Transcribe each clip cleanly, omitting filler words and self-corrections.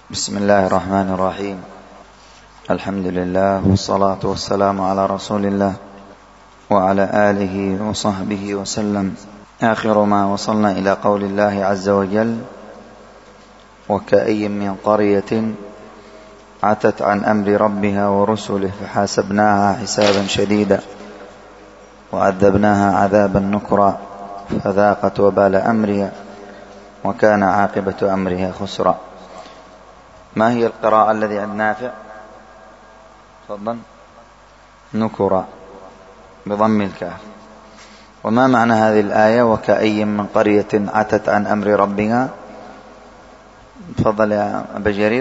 بسم الله الرحمن الرحيم. الحمد لله والصلاة والسلام على رسول الله وعلى آله وصحبه وسلم. آخر ما وصلنا إلى قول الله عز وجل: وكأي من قرية عتت عن أمر ربها ورسله فحاسبناها حسابا شديدا وعذبناها عذابا نكرا فذاقت وبال أمرها وكان عاقبة أمرها خسرا. ما هي القراءة الذي عند نافع؟ تفضل. نكرا بضم الكاف. وما معنى هذه الآية وكأي من قرية عتت عن أمر ربها؟ تفضل يا أبا جرير.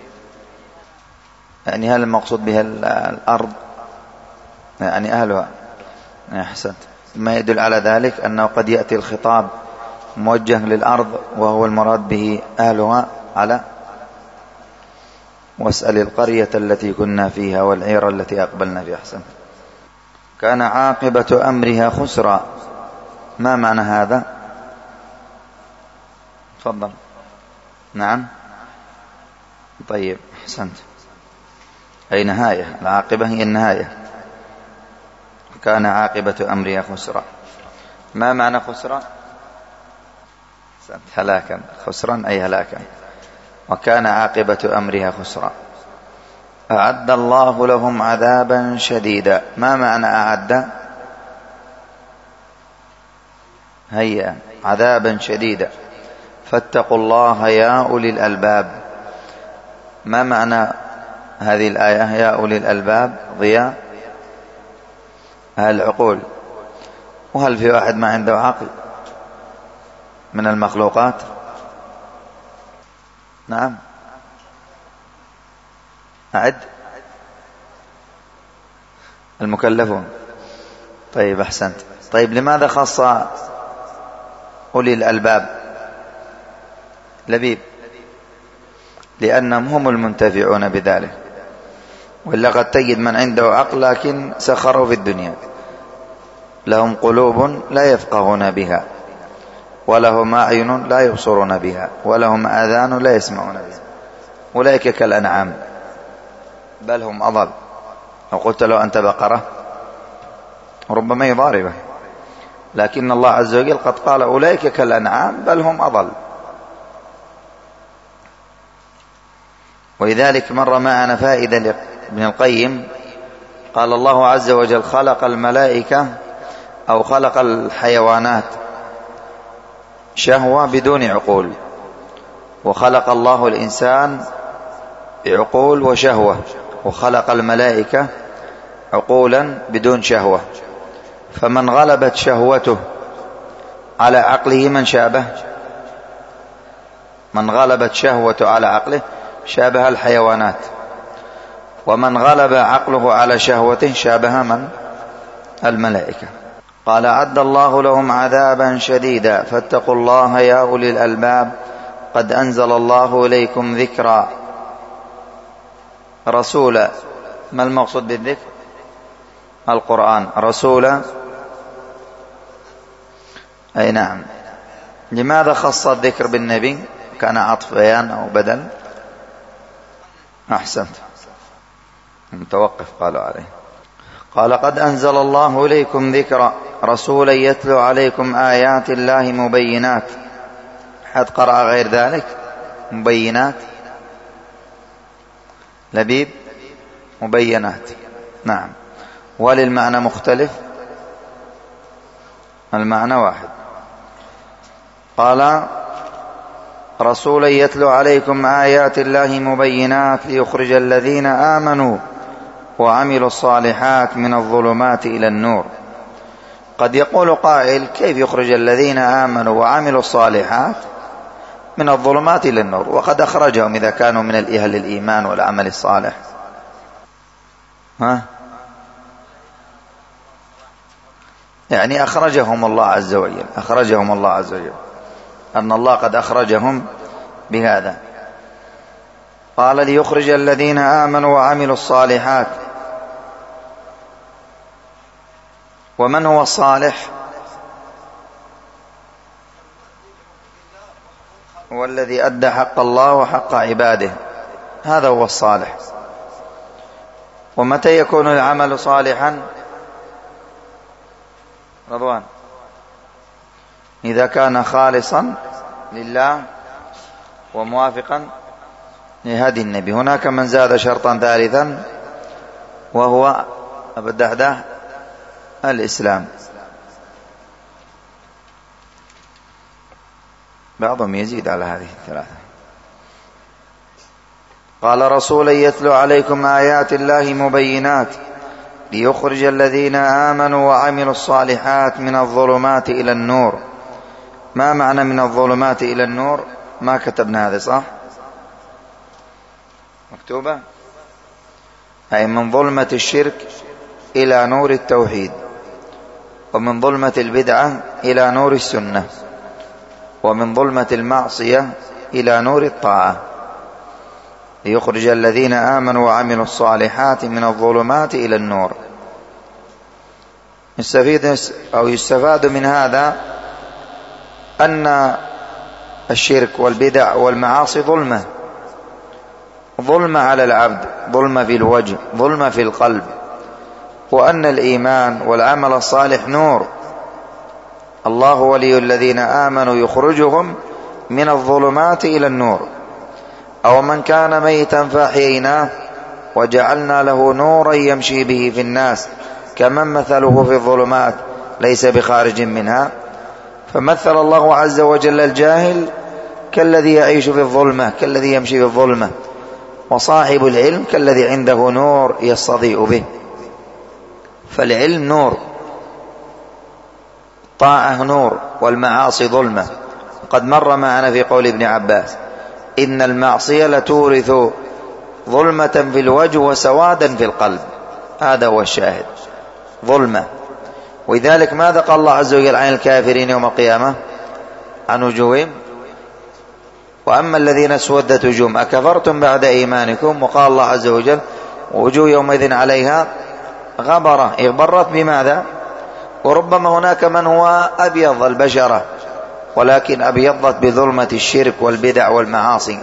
يعني هل المقصود بها الأرض يعني أهلها؟ أحسنت. ما يدل على ذلك أنه قد يأتي الخطاب موجه للأرض وهو المراد به أهلها على واسأل القرية التي كنا فيها والعير التي أقبلنا فيها. أحسن. كان عاقبة أمرها خسرا. ما معنى هذا؟ تفضل. نعم. طيب أحسنت. أي نهاية. العاقبة هي النهاية. كان عاقبة أمرها خسرا. ما معنى خسرا؟ هلاكا. خسرا أي هلاكا. وكان عاقبة أمرها خسرا. أعد الله لهم عذابا شديدا. ما معنى أعد؟ هيا. عذابا شديدا. فاتقوا الله يا أولي الألباب. ما معنى هذه الآية يا أولي الألباب؟ ضياء أهل العقول. وهل في واحد ما عنده عقل من المخلوقات؟ نعم. أعد. المكلفون. طيب أحسنت. طيب لماذا خص أولي الألباب؟ لبيب. لأنهم هم المنتفعون بذلك. وإلا قد تجد من عنده عقل لكن سخروا في الدنيا. لهم قلوب لا يفقهون بها ولهم أعين لا يبصرون بها ولهم آذان لا يسمعون بها. أولئك كالأنعام بل هم أضل. لو قلت له أنت بقرة ربما يضاربه، لكن الله عز وجل قد قال أولئك كالأنعام بل هم أضل. ولذلك مر معنا فائدة لابن القيم. قال الله عز وجل خلق الملائكة أو خلق الحيوانات شهوة بدون عقول، وخلق الله الإنسان بعقول وشهوة، وخلق الملائكة عقولا بدون شهوة. فمن غلبت شهوته على عقله من شابه؟ من غلبت شهوته على عقله شابه الحيوانات، ومن غلب عقله على شهوته شابه من؟ الملائكة. قال أعد الله لهم عذابا شديدا فاتقوا الله يا أولي الألباب قد أنزل الله إليكم ذكرا. رسولا. ما المقصود بالذكر؟ القرآن. رسولا أي نعم. لماذا خص الذكر بالنبي؟ كان عطف بيان أو بدل؟ أحسنت. متوقف قالوا عليه. قال قد أنزل الله إليكم ذكرا رسولا يتلو عليكم آيات الله مبينات. حد قرأ غير ذلك؟ مبينات. لبيب. مبينات. نعم. وللمعنى مختلف؟ المعنى واحد. قال رسولا يتلو عليكم آيات الله مبينات ليخرج الذين آمنوا وعملوا الصالحات من الظلمات إلى النور. قد يقول قائل كيف يخرج الذين آمنوا وعملوا الصالحات من الظلمات إلى النور وقد أخرجهم إذا كانوا من أهل الإيمان والعمل الصالح؟ يعني أخرجهم الله عز وجل. أخرجهم الله عز وجل. أن الله قد أخرجهم بهذا. قال ليخرج الذين آمنوا وعملوا الصالحات. ومن هو الصالح؟ هو الذي أدى حق الله وحق عباده. هذا هو الصالح. ومتى يكون العمل صالحا؟ رضوان، إذا كان خالصا لله وموافقا لهدي النبي. هناك من زاد شرطا ثالثا وهو الدحداح الإسلام. بعضهم يزيد على هذه الثلاثة. قال رسولا يتلو عليكم آيات الله مبينات ليخرج الذين آمنوا وعملوا الصالحات من الظلمات إلى النور. ما معنى من الظلمات إلى النور؟ ما كتبنا هذا صح؟ مكتوبة؟ أي من ظلمة الشرك إلى نور التوحيد، ومن ظلمة البدعة إلى نور السنة، ومن ظلمة المعصية إلى نور الطاعة. ليخرج الذين آمنوا وعملوا الصالحات من الظلمات إلى النور. يستفاد من هذا أن الشرك والبدع والمعاصي ظلمة على العبد، ظلمة في الوجه، ظلمة في القلب، وأن الإيمان والعمل الصالح نور. الله ولي الذين آمنوا يخرجهم من الظلمات إلى النور. أو من كان ميتا فأحييناه وجعلنا له نورا يمشي به في الناس كمن مثله في الظلمات ليس بخارج منها. فمثل الله عز وجل الجاهل كالذي يعيش في الظلمة، كالذي يمشي في الظلمة، وصاحب العلم كالذي عنده نور يستضيء به. فالعلم نور، طاعة نور، والمعاصي ظلمة. قد مر معنا في قول ابن عباس: إن المعصية لتورث ظلمة في الوجه وسوادا في القلب. هذا هو الشاهد، ظلمة. ولذلك ماذا قال الله عز وجل عن الكافرين يوم القيامة؟ عن وجوههم: وأما الذين اسودت وجوههم أكفرتم بعد إيمانكم. وقال الله عز وجل: ووجوه يومئذ عليها غبرة. اغبرت بماذا؟ وربما هناك من هو أبيض البشرة، ولكن أبيضت بظلمة الشرك والبدع والمعاصي،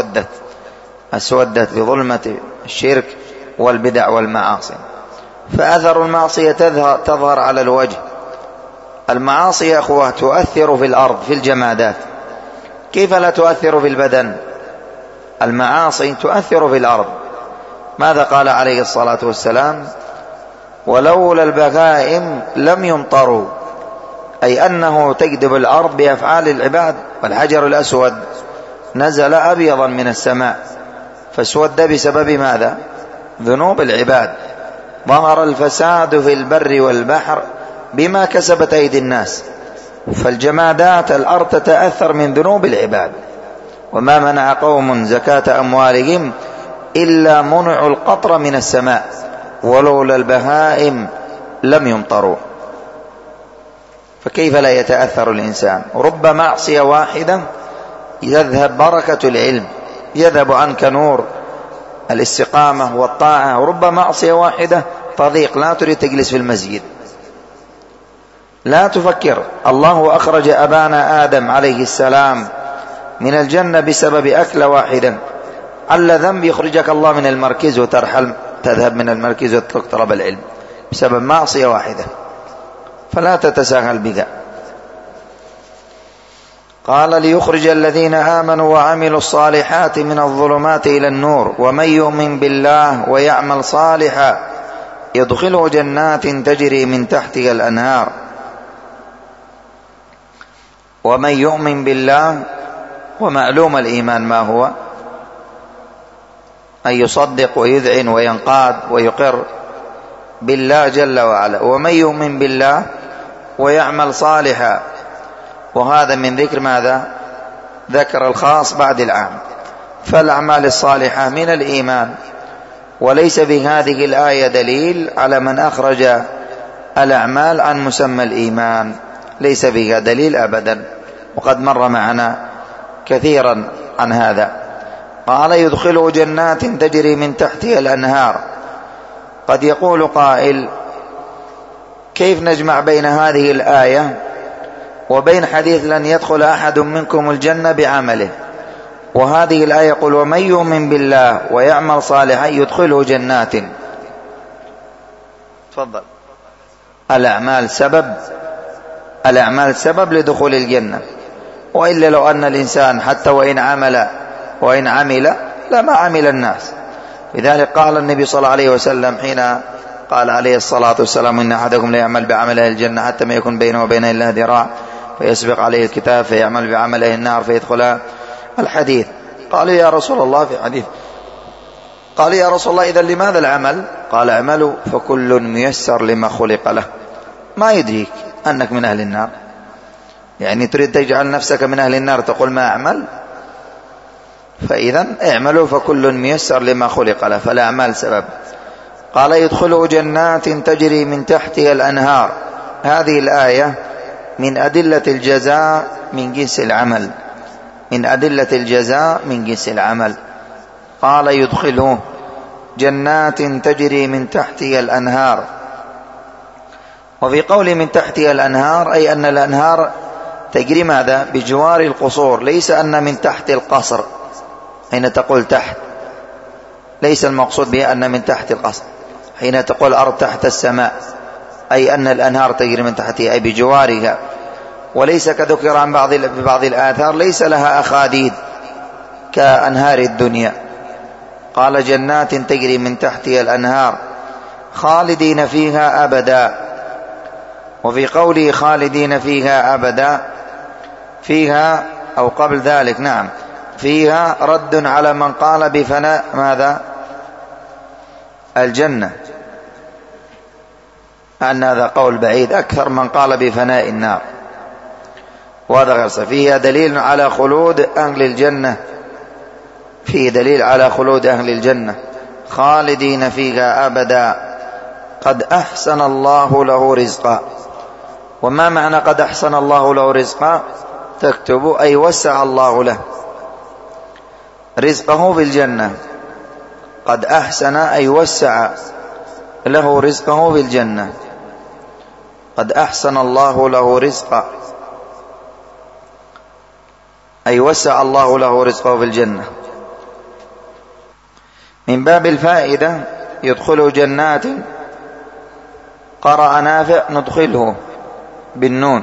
أسودت بظلمة الشرك والبدع والمعاصي. فأثر المعصية تظهر على الوجه. المعاصي يا أخوة تؤثر في الأرض، في الجمادات. كيف لا تؤثر في البدن؟ المعاصي تؤثر في الأرض. ماذا قال عليه الصلاة والسلام؟ ولولا البهائم لم يمطروا، أي أنه تجذب الأرض بأفعال العباد. والحجر الأسود نزل أبيضا من السماء فاسود بسبب ماذا؟ ذنوب العباد. ظهر الفساد في البر والبحر بما كسبت أيدي الناس. فالجمادات الأرض تتأثر من ذنوب العباد. وما منع قوم زكاة أموالهم إلا منعوا القطر من السماء ولولا البهائم لم يمطروا. فكيف لا يتأثر الإنسان؟ رب معصية واحدة يذهب بركة العلم، يذهب عنك نور الاستقامة والطاعة. رب معصية واحدة تضيق، لا تريد تجلس في المسجد، لا تفكر. الله أخرج أبانا آدم عليه السلام من الجنة بسبب أكلة واحدة. على ذنب يخرجك الله من المركز وترحل، تذهب من المركز وتترك طلب العلم بسبب معصية واحدة. فلا تتساهل بها. قال: ليخرج الذين آمنوا وعملوا الصالحات من الظلمات إلى النور ومن يؤمن بالله ويعمل صالحا يدخله جنات تجري من تحتها الأنهار. ومن يؤمن بالله، ومعلوم الإيمان ما هو؟ أن يصدق ويذعن وينقاد ويقر بالله جل وعلا. ومن يؤمن بالله ويعمل صالحا، وهذا من ذكر ماذا؟ ذكر الخاص بعد العام. فالأعمال الصالحة من الإيمان، وليس في هذه الآية دليل على من أخرج الأعمال عن مسمى الإيمان، ليس فيها دليل أبدا، وقد مر معنا كثيرا عن هذا. قال: يدخله جنات تجري من تحتها الأنهار. قد يقول قائل: كيف نجمع بين هذه الآية وبين حديث لن يدخل أحد منكم الجنة بعمله؟ وهذه الآية يقول ومن يؤمن بالله ويعمل صالحا يدخله جنات. تفضل. الأعمال سبب لدخول الجنة، وإلا لو أن الإنسان حتى وإن عمل لما عمل الناس. لذلك قال النبي صلى الله عليه وسلم حين قال عليه الصلاة والسلام إن أحدكم لا يعمل بعمل أهل الجنة حتى ما يكون بينه وبينها إلا ذراع فيسبق عليه الكتاب فيعمل بعمل أهل النار فيدخلها. الحديث قالوا يا رسول الله في حديث قال يا رسول الله إذن لماذا العمل؟ قال اعملوا فكل ميسر لما خلق له. ما يدريك أنك من أهل النار، يعني تريد تجعل نفسك من أهل النار تقول ما أعمل؟ فإذا اعملوا فكل ميسر لما خلق له، فالأعمال سبب. قال يدخله جنات تجري من تحتها الأنهار. هذه الآية من أدلة الجزاء من جنس العمل، من أدلة الجزاء من جنس العمل. قال يدخله جنات تجري من تحتها الأنهار. وفي قول من تحتها الأنهار أي أن الأنهار تجري ماذا؟ بجوار القصور، ليس أن من تحت القصر. حين تقول تحت ليس المقصود بها أن من تحت القصر. حين تقول أرض تحت السماء أي أن الأنهار تجري من تحتها أي بجوارها، وليس كذكر عن بعض الآثار ليس لها أخاديد كأنهار الدنيا. قال جنات تجري من تحتها الأنهار خالدين فيها أبدا. وفي قوله خالدين فيها أبدا فيها أو قبل ذلك نعم فيها رد على من قال بفناء ماذا؟ الجنة، أن هذا قول بعيد أكثر من قال بفناء النار، وهذا غير صحيح. فيها دليل على خلود أهل الجنة، فيه دليل على خلود أهل الجنة خالدين فيها أبدا قد أحسن الله له رزقا. وما معنى قد أحسن الله له رزقا؟ تكتب أي وسع الله له رزقه في الجنة. قد أحسن أي وسع له رزقه في الجنة. قد أحسن الله له رزقا أي وسع الله له رزقه في الجنة. من باب الفائدة يدخل جنات قرأ نافع ندخله بالنون.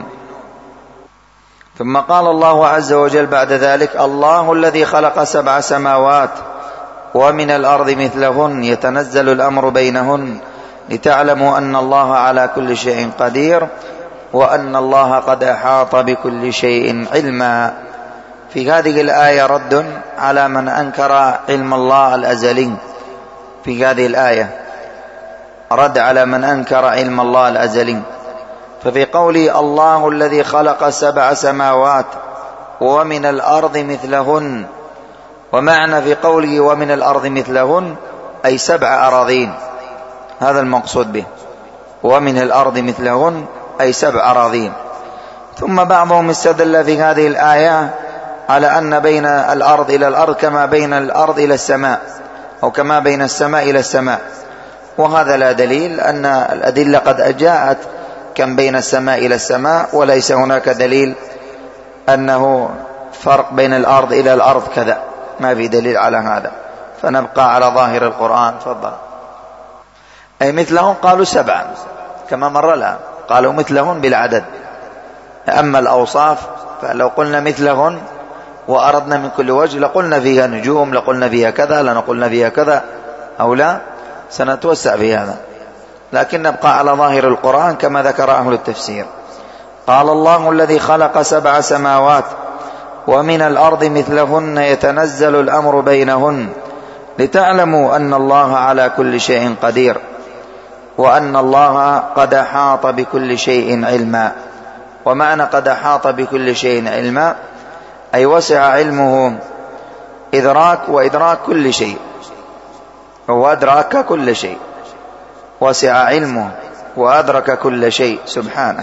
ثم قال الله عز وجل بعد ذلك الله الذي خلق 7 سماوات ومن الأرض مثلهن يتنزل الأمر بينهن لتعلموا أن الله على كل شيء قدير وأن الله قد أحاط بكل شيء علما. في هذه الآية رد على من أنكر علم الله الأزلي. في هذه الآية رد على من أنكر علم الله الأزلي. ففي قوله الله الذي خلق 7 سماوات ومن الأرض مثلهن، ومعنى في قوله ومن الأرض مثلهن أي 7 أراضين، هذا المقصود به. ومن الأرض مثلهن أي 7 أراضين. ثم بعضهم استدل في هذه الآية على أن بين الأرض إلى الأرض كما بين الأرض إلى السماء، أو كما بين السماء إلى السماء، وهذا لا دليل. أن الأدلة قد جاءت كم بين السماء إلى السماء، وليس هناك دليل أنه فرق بين الأرض إلى الأرض كذا، ما في دليل على هذا، فنبقى على ظاهر القرآن. تفضل. أي مثلهم قالوا 7 كما مر لها، قالوا مثلهم بالعدد. أما الأوصاف فلو قلنا مثلهن وأردنا من كل وجه لقلنا فيها نجوم، لقلنا فيها كذا، لنقلنا فيها كذا أو لا، سنتوسع في هذا، لكن نبقى على ظاهر القرآن كما ذكر أهل التفسير. قال الله الذي خلق 7 سماوات ومن الأرض مثلهن يتنزل الأمر بينهن لتعلموا أن الله على كل شيء قدير وأن الله قد أحاط بكل شيء علما. ومعنى قد أحاط بكل شيء علما أي وسع علمه إدراك وإدراك كل شيء، هو أدرك كل شيء، وسع علمه وأدرك كل شيء سبحانه.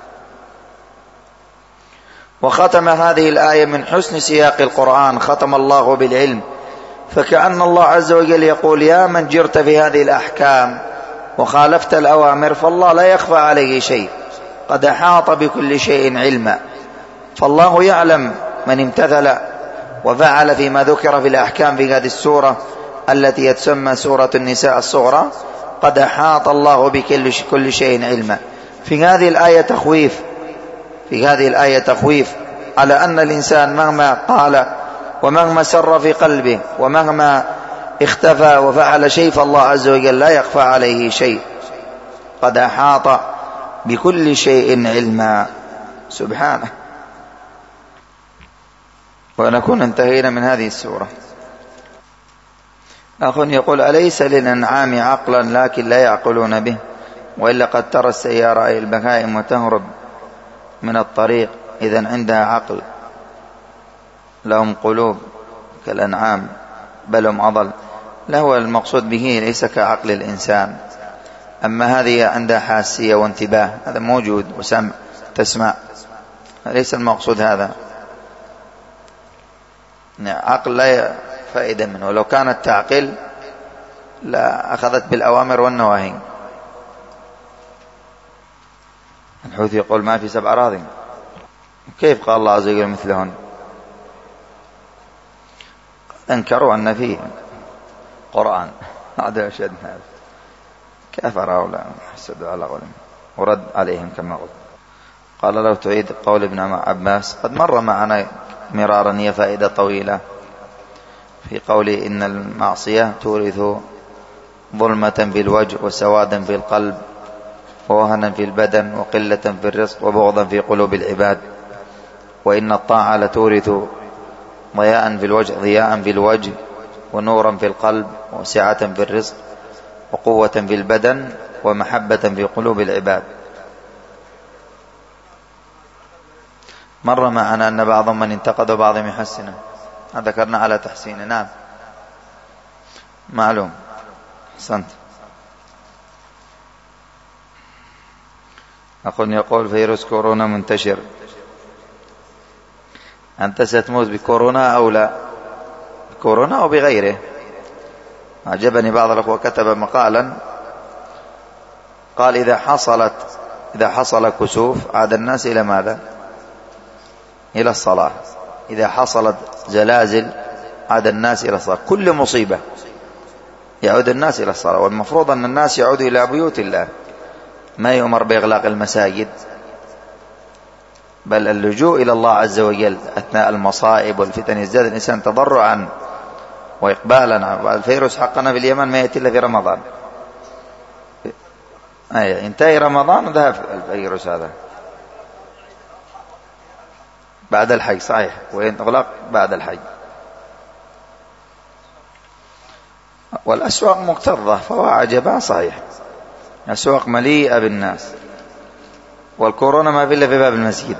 وختم هذه الآية من حسن سياق القرآن، ختم الله بالعلم، فكأن الله عز وجل يقول يا من جرت في هذه الأحكام وخالفت الأوامر فالله لا يخفى عليه شيء، قد أحاط بكل شيء علما. فالله يعلم من امتثل وفعل فيما ذكر في الأحكام في هذه السورة التي تسمى سورة النساء الصغرى، قد أحاط الله بكل شيء علما. في هذه الآية تخويف على أن الإنسان مهما قال ومهما سر في قلبه ومهما اختفى وفعل شيء، فالله عز وجل لا يخفى عليه شيء، قد أحاط بكل شيء علما سبحانه. ونكون انتهينا من هذه السورة. أخ يقول: أليس للأنعام عقلا لكن لا يعقلون به، وإلا قد ترى السيارة أي البهائم وتهرب من الطريق، إذن عندها عقل، لهم قلوب كالأنعام بل هم أضل. لا، هو المقصود به ليس كعقل الإنسان، أما هذه عندها حاسية وانتباه، هذا موجود، وسمع تسمع، ليس المقصود هذا. عقل لا فائدة منه، ولو كانت تعقل لا أخذت بالأوامر والنواهي. الحوثي يقول: ما في 7 أراضٍ، كيف قال الله عز وجل مثلهن؟ أنكروا أن فيه قرآن، هذا أشد هذا، كفر هؤلاء حسدوا على قولهم ورد عليهم كما قلت. قال: لو تعيد قول ابن عباس، قد مر معنا مرارا، هي فائدة طويلة، في قوله: إن المعصية تورث ظلمة في الوجه وسوادا في القلب ووهنا في البدن وقلة في الرزق وبغضا في قلوب العباد، وإن الطاعة لتورث ضياء في الوجه ونورا في القلب وسعة في الرزق وقوة في البدن ومحبة في قلوب العباد. مر معنا أن بعضهم من انتقد وبعضهم يحسنه، ذكرنا على تحسينه. نعم معلوم، أحسنت. أخونا يقول: فيروس كورونا منتشر، أنت ستموت بكورونا أو لا؟ بكورونا أو بغيره. عجبني بعض الأخوة كتب مقالا قال: إذا حصل كسوف عاد الناس إلى ماذا؟ إلى الصلاة. إذا حصلت زلازل عاد الناس إلى الصلاة. كل مصيبة يعود الناس إلى الصلاة، والمفروض أن الناس يعودوا إلى بيوت الله، ما يؤمر بإغلاق المساجد، بل اللجوء إلى الله عز وجل أثناء المصائب والفتن. يزداد الإنسان تضرعا وإقبالا. الفيروس حقنا في اليمن ما يأتي إلا في رمضان، انتهي رمضان وذهب الفيروس هذا بعد الحج. صحيح، ويغلق بعد الحج. والأسواق مكتظة، فهو عجبا. صحيح، الأسواق مليئة بالناس، والكورونا ما في إلا في باب المسجد.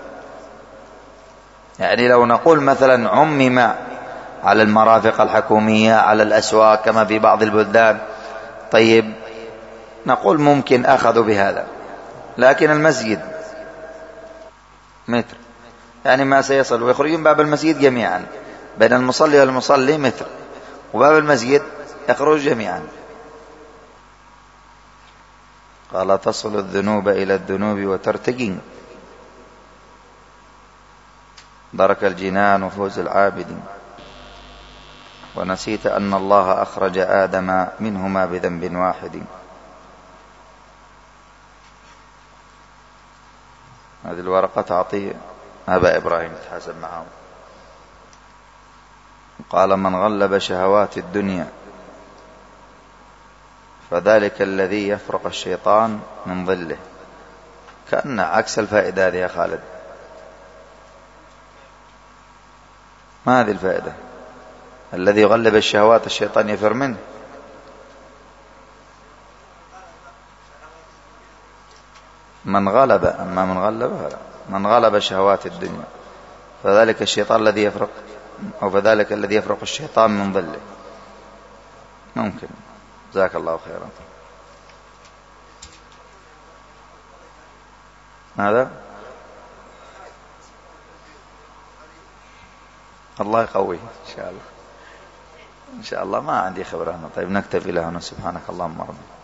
يعني لو نقول مثلا عمم على المرافق الحكومية، على الأسواق كما في بعض البلدان، طيب نقول ممكن أخذوا بهذا، لكن المسجد متر، يعني ما سيصل، ويخرجون باب المسجد جميعا، بين المصلي والمصلي متر، وباب المسجد يخرج جميعا. قال: تصل الذنوب إلى الذنوب وترتقي، درك الجنان وفوز العابدين، ونسيت أن الله أخرج آدم منهما بذنب واحد. هذه الورقة تعطي أبا إبراهيم يتحاسب معه. قال: من غلب شهوات الدنيا فذلك الذي يفرق الشيطان من ظله. كأن عكس الفائدة هذه يا خالد. ما هذه الفائدة؟ الذي يغلب الشهوات الشيطان يفر منه. من غلب، أما من غلب شهوات الدنيا فذلك الشيطان الذي يفرق، أو فذلك الذي يفرق الشيطان من ظله. ممكن. جزاك الله خيرا. هذا الله يقويه إن شاء الله. إن شاء الله ما عندي خبرة. طيب نكتفي لهنا. سبحانك اللهم ربنا.